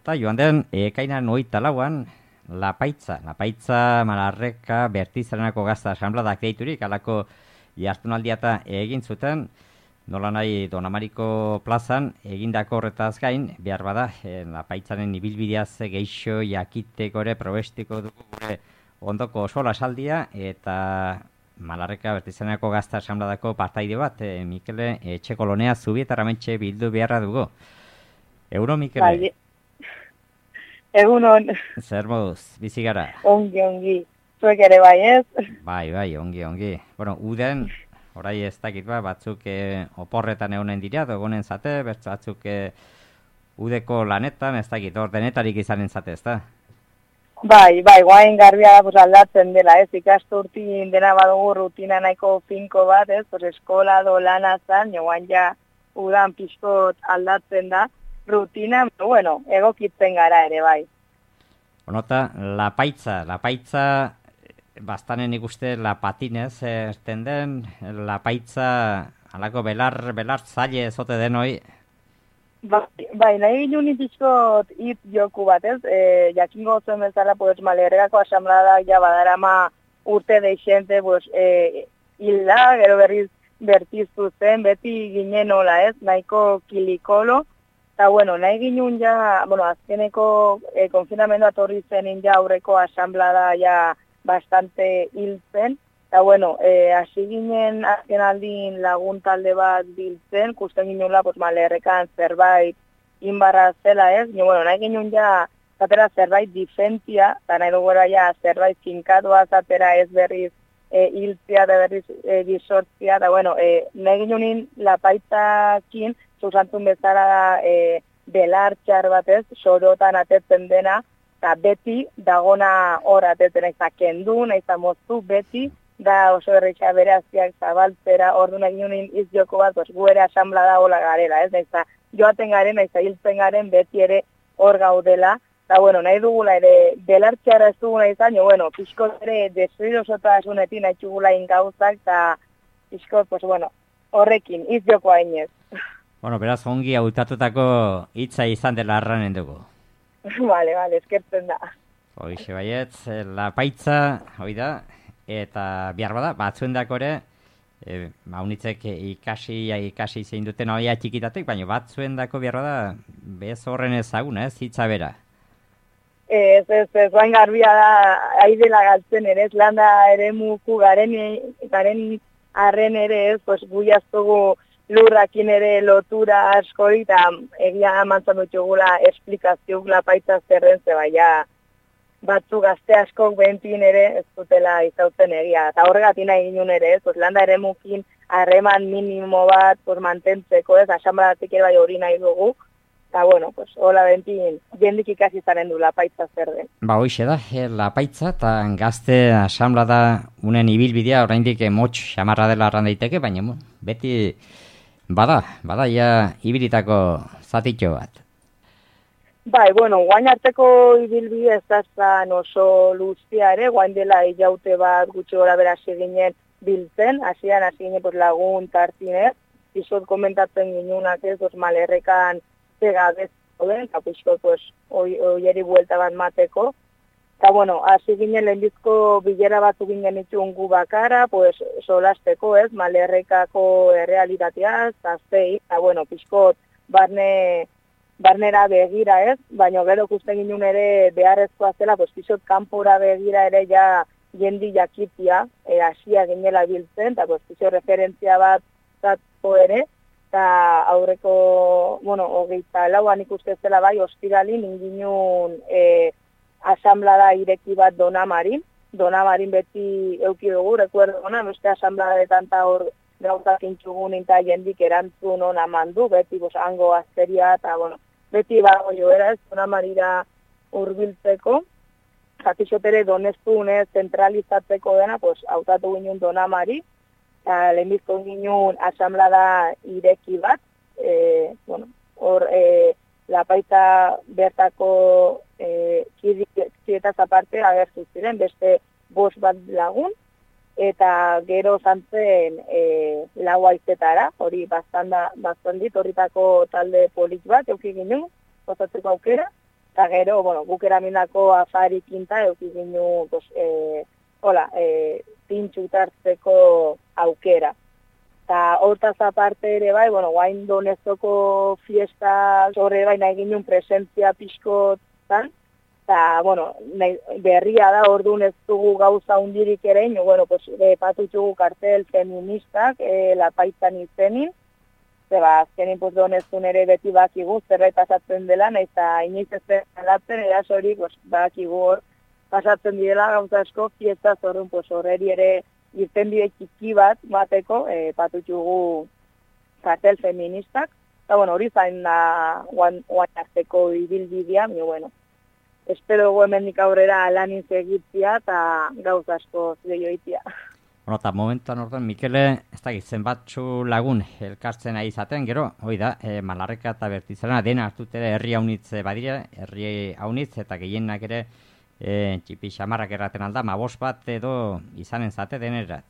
Eta joan den, ekainan 24an, Lapaitza Malarreka Bertizarenako Gazta Asanbladak deiturik, alako jartunaldiata egin zuten, nola nahi Donamariko plazan egindako horretaz gain, behar bada, Lapaitzaren ibilbideaz geixo jakiteko ere probestiko dugu gure ondoko sola saldia, eta Malarreka Bertizarenako Gazta Asanbladako partaide bat, Mikele Etxekolonea Zubietarramentxe bildu beharra dugu. Euro, Mikele? Bai. Egunon. Zer moduz, bizi gara? Ongi. Zuek ere bai, ez? Bai, ongi. Bueno, uden, orai ez dakit batzuk oporretan egonen dira, egonen zate, batzuk udeko lanetan, ez dakit, hor denetarik izanen zate, ez da? Bai, guain garbia da aldatzen dela, ez? Ikasturtin dena badugu rutina nahiko finko bat, ez? Eskola do lana zan, joan ja udan pixkot aldatzen da. Rutina, bueno, egokitzen gara ere, bai. Onota, Lapaitza, bastanen ikuste Lapatinez, erten den, Lapaitza, alako belar zaile zote denoi. Bai, nahi ginen pixkot hit joku bat, ez? Jakingo zuen bezala, pues, Malerrekako asamblada ja badarama urte deixente, pues, hilda, gero bertiztu zen, beti ginen hola, ez? Nahiko kilikolo. Eta, bueno, nahi ginen ja, azkeneko konfinamendua torri zenin ja aurreko asamblada ja bastante hiltzen. Eta, bueno, hasi ginen azken aldin lagun talde bat biltzen, kusten ginenla, pues, Malerrekan zerbait inbarra zela, ez? Nahi ginen ja, zatera zerbait difentzia, eta nahi dugu ja zerbait finkatua zatera ez berriz hiltzia da berriz gizortzia, eta, nahi ginen Lapaitzakin, zuzantzun bezala belar txar batez, sorotan atetzen dena, eta beti dagona hor atetzen, nahiza kendu, nahiza moztu, beti, da oso erretxa bereaztiak zabaltzera, ordu nahi ginen izjoko bat, gu ere asamblada hola garela, ez? Nahiza joaten garen, nahiza hiltzen garen, beti ere hor gaudela, eta, nahi dugula ere belar txarra ez duguna izan, pixko ere desuirosotasunetin nahi txugula ingauzak, eta pixko, horrekin, izjoko hainez. Beraz, ongi hautatutako hitza izan dela arranen dugu. Vale, eskertzen da. Hoixe baietz, Lapaitza, hoi da, eta behar bada, batzuen dako ere, haunitzek ikasi zein duten hoia txikitatek, baina batzuen dako behar bada, bez horren ezaguna, ez, hitza bera. Ez, guain garbia da, aidela galtzen ere, ez landa ere muku garen arren ere, ez, guiaztugu lurrakin ere lotura askori, eta egia mantzan dutxugula esplikazioak Lapaitza zerren zebaia batzu gazte askok bentin ere ez dutela izautzen egia. Eta horregatik nahi ginen ere, landa ere mukin harreman minimo bat mantentzeko, ez, asanbladatik ere bai hori nahi dugu, eta hola bentin jendik ikasi zaren du Lapaitza zer den. Hoixe da, Lapaitza eta gazte asanblada unen ibilbidea oraindik motx xamarra dela arran daiteke, baina beti Bada, ja ibilitako zatitxo bat. Bai, guain arteko ibilbide ez da zan oso luztia ere, guain dela jaute bat gutxi gora bera ginen biltzen, hasi ginen lagun tartinez, izot komentatzen ginunak ez, Malerrekan pegabez den, eta pixkot oieri buelta bat mateko. Eta, hasi ginen lehenbizko bilera batzu ginen itxun gu bakara, solasteko, ez, Malerrekako errealitateaz, aztei, eta, pixkot barnera begira, ez, baina gero ikusten ginen ere beharrezkoa zela, pixkot kanpora begira ere ja jendi jakitia, hasia ginela biltzen, eta pixkot referentzia bat zatko ere, eta aurreko, 24an ikusten zela bai, ostiralin inginun asamblada ireki bat Donamarin beti euki dugu, rekuerdo ona, beste asambladaetan eta hor gauzak intxugun eta jendik erantzun ona mandu, beti hango azteria eta beti bago joera ez Donamarira urbiltzeko, zatixotere doneztune zentralizatzeko dena, hautatu ginen Donamari, eta lehenbizko ginen asamblada ireki bat, hor Lapaitza bertako kidietaz aparte agertu ziren, beste 5 bat lagun, eta gero zantzen lau aizetara, hori bastan dit, horritako talde polit bat, euki ginen, gozatzeko aukera, eta gero, bueno, guk eramindako afari kinta, euki ginu, pues, pintxu tartzeko aukera. Eta hortaz aparte ere bai, bueno, guain donezoko fiesta horre bai nahi ginen presentzia pixkotan, eta, bueno, berria da, orduan ez dugu gauza hundirik ere, bueno, pues, patutxugu kartel feministak, lapaitzan izenin, zeba, azkenin pues, donezun ere beti bakigu, zerbait pasatzen dela, nahi eta iniz ez alatzen, erasorik, pues, bakigu hor, pasatzen direla gauza asko, fiesta zorun, pues, horreri ere, irten bide txiki bat bateko, patutxugu kartel feministak, eta bueno, hori zain da guan arteko ibilbidea, bueno, espero dugu hemendik aurrera lanin segitzia eta gauz asko zeioitia. Bueno, eta momentuan orduan, Mikele, ez da gizen batzu lagun elkartzen ari izaten, gero, hoi da, Malarreka eta Bertizarana dena hartutere herri haunitz badira, herri haunitz eta gehienak ere, txipi xamarrak erraten alda, mabos bat edo izanen zate denerat.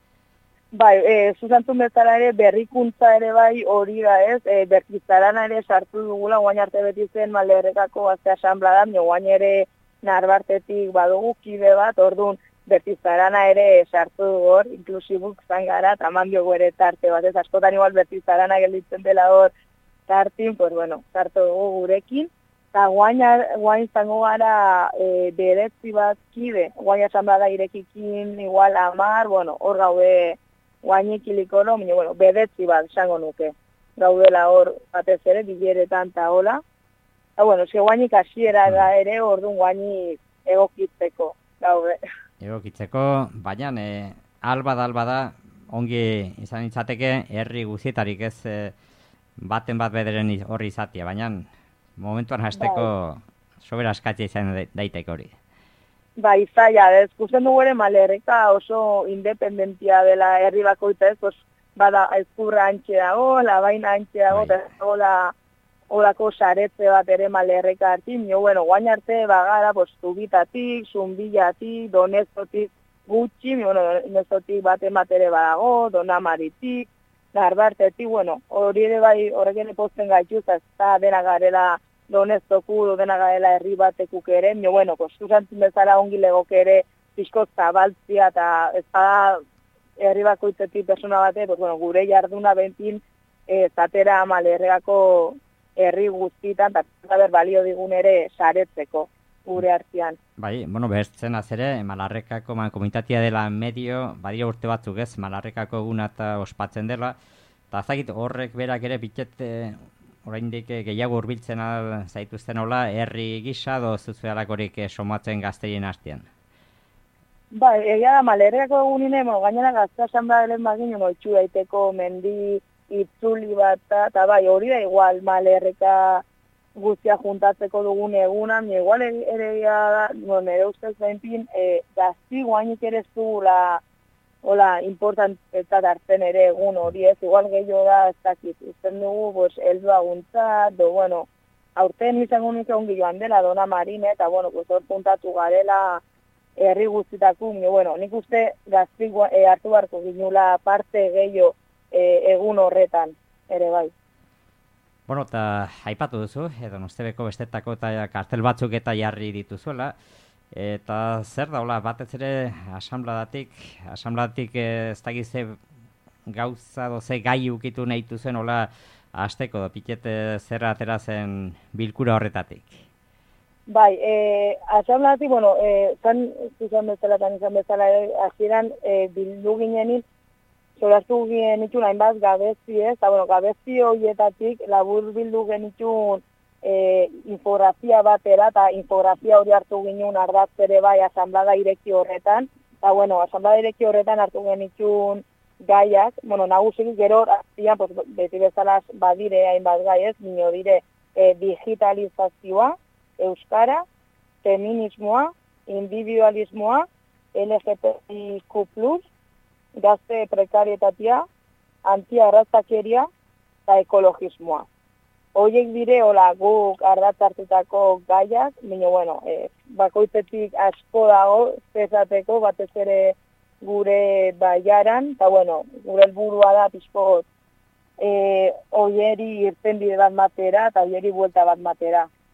Bai, zuzantzun bezala ere berrikuntza ere bai hori da ez, Bertizarana ere sartu dugula, guain arte beti zen Malerrekako azte asanbladan, guain ere Narbartetik badugu kide bat, orduan Bertizarana ere sartu dugu hor, inklusibuk zan gara, eta eman diogu ere tarte bat, ez askotan igual Bertizarana gelditzen dela hor tartin, pues bueno, sartu dugu gurekin. Eta guain zango gara beretzi bat kide, guain asanblada irekikin igual 10, bueno, hor gaude guainik ilikoro, bueno, beretzi bat zango nuke. Gaudela hor batez ere, bileretan eta hola. Eta bueno, eske guainik hasiera da ere, orduan guainik egokitzeko gaude. Egokitzeko, baina alba da, ongi izan itzateke, herri guzietarik ez baten bat bederen horri izatea, baina momentuan hasteko sobera askatzea izan daiteke hori. Bai, zaila, ez kusten dugu ere Malerreka oso independentia dela herri bakoitza ez, pues, bada ezkurra antxe dago, labaina antxe dago, eta olako saretze bat ere Malerreka hartin, bueno, guain arte bagara, pues, Zubitatik, Zumbillatik, Donezotik gutxi, bueno, Donezotik bat ere badago, Donamaritik, Narbartetik, bueno, hori ere bai horrek ere pozten gaituz, ez da dena garela Donezoku, dena garela herri batekuk ere, bueno, zuzantzun bezala ongi legok ere pixko zabaltzia eta ez da herri bakoitzetik persona bate, pues, bueno, gure jarduna bentin zatera Malerrekako herri guztietan, eta balio digun ere saretzeko gure artean. Bai, bueno, behertzen azere, Malarrekako komunitatea dela medio, badia urte batzuk ez, Malarrekako eguna eta ospatzen dela, eta azagit horrek berak ere bitet oraindik gehiago hurbiltzen zaituzten hola, herri gisa do zuzuelakorik somatzen gazteien artean. Bai, egia da, Malerrekako egunine, gainera gazte asanbladaren bagin, itxu daiteko mendi itzuli bat, eta bai, hori da igual Malerreka guztia juntatzeko dugun egunan, igual ere da, nire ustez behinpin, gazti guainik ere ez dugula importantetzat hartzen ere egun hori ez, igual gehiago da, ez dakit, usten dugu, pues, heldu aguntzat, bueno, aurten izango nuke ongi joan dela, Dona Marine, eta, bueno, pues, hor puntatu garela herri guztitako, bueno, nik uste gazti hartu barko ginula parte gehiago egun horretan, ere bai. Bueno, eta aipatu duzu, edo nostebeko bestetako eta kartel batzuk eta jarri dituzuela, eta zer da, batez ere asanbladatik ez dakize gauza doze gai ukitu nahi duzen, hasteko da piket zer atera zen bilkura horretatik. Bai, asanbladatik, bueno, izan bezala, hasieran bildu ginenin, solastu genitxun hainbat gabezi ez, eta bueno, gabezi horietatik labur bildu genitxun infografia batera, eta infografia hori hartu ginen ardatz ere bai asanblada ireki horretan, eta bueno, asanblada ireki horretan hartu genitxun gaiak, bueno, nagusik gero aztian, pues, beti bezalaz badire hainbat gai ez, nio dire digitalizazioa, euskara, feminismoa, individualismoa, LGBTIQ+, gazte prekarietatea, antiarrazakeria eta ekologismoa. Horiek dire guk ardatz hartutako gaiak, baina bueno, bakoitzetik asko dago zezateko batez ere gure baiaran, eta bueno, gure helburua da pixko horieri irten bide bat matera eta horieri buelta bat matera.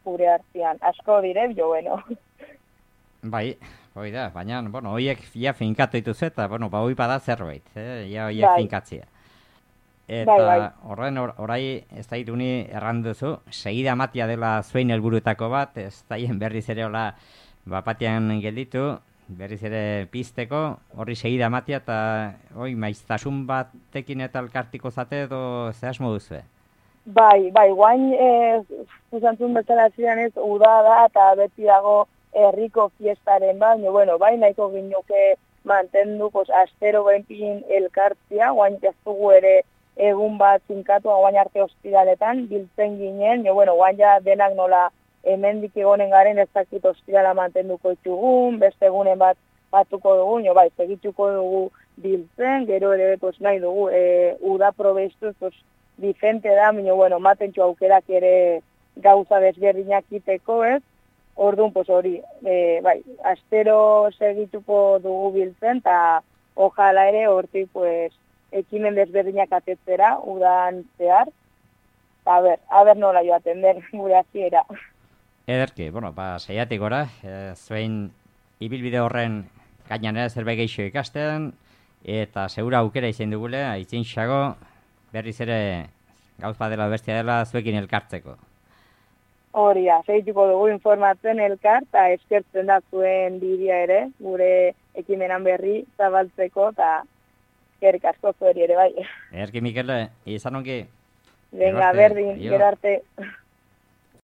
gure artean. Asko dire, jo, bueno. Bai, hoi da, baina, bueno, hoiek ja finkatu dituzu eta, bueno, ba, hoi bada zerbait, ja hoiek Bai. finkatzea. Eta Bai. horren orai ez da iruni erranduzu, segida matia dela zuen helburutako bat, ez daien berriz ere hola bapatian gelditu, berriz ere pizteko, horri segida matia eta hoi maiztasun batekin eta elkartiko zate edo zehaz moduzue? Bai, guain, usantzun bezala ziren ez, uda da eta beti dago herriko fiestaren baino, bueno, bai nahiko ginuke mantendu, pues, astero benpin elkartzia, guain jaztugu ere egun bat zinkatu, guain arte ospitaletan, biltzen ginen, bueno, guain ja denak nola hemendik egonen garen ez dakit ospitala mantenduko ditugun, beste egunen bat batuko dugun, bai, segituko dugu biltzen, gero ere, pues, nahi dugu, uda probestuz, pues, diferente da, bueno, matentxu aukerak ere gauza desberdinak iteko, ez? Orduan, pues, hori, bai, astero segituko dugu biltzen, eta ojala ere hortik, pues, ekimen desberdinak atetzera, udan zehar, eta a ber nola joaten den gure hasiera. Ederki, bueno, ba, saiatik gora, zuen ibilbide horren gainanera zerbait gehiago ikasten, eta segura aukera izan dugule, aitzin xago, berriz ere gauz badela bestia dela zuekin elkartzeko. Hori da, segituko dugu informatzen elkar, eta eskertzen da zuen bidea ere, gure ekimenan berri zabaltzeko, eta eskerrik asko zueri ere bai. Ederki, Mikel, izan ongi. Venga, berdin, gero arte.